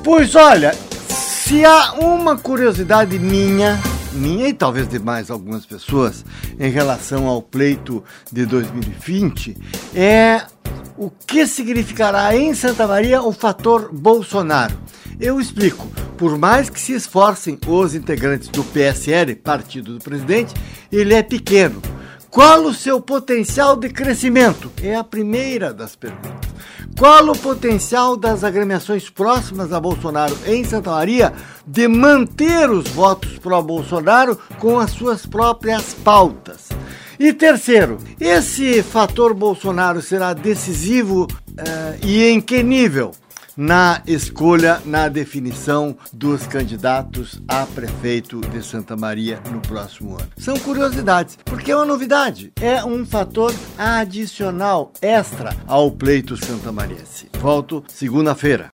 Pois olha, se há uma curiosidade minha e talvez de mais algumas pessoas em relação ao pleito de 2020, é o que significará em Santa Maria o fator Bolsonaro. Eu explico. Por mais que se esforcem os integrantes do PSL, partido do presidente, ele é pequeno. Qual o seu potencial de crescimento? É a primeira das perguntas. Qual o potencial das agremiações próximas a Bolsonaro em Santa Maria de manter os votos pró-Bolsonaro com as suas próprias pautas? E terceiro, esse fator Bolsonaro será decisivo e em que nível? Na escolha, na definição dos candidatos a prefeito de Santa Maria no próximo ano. São curiosidades, porque é uma novidade, é um fator adicional, extra ao pleito santamariense. Volto segunda-feira.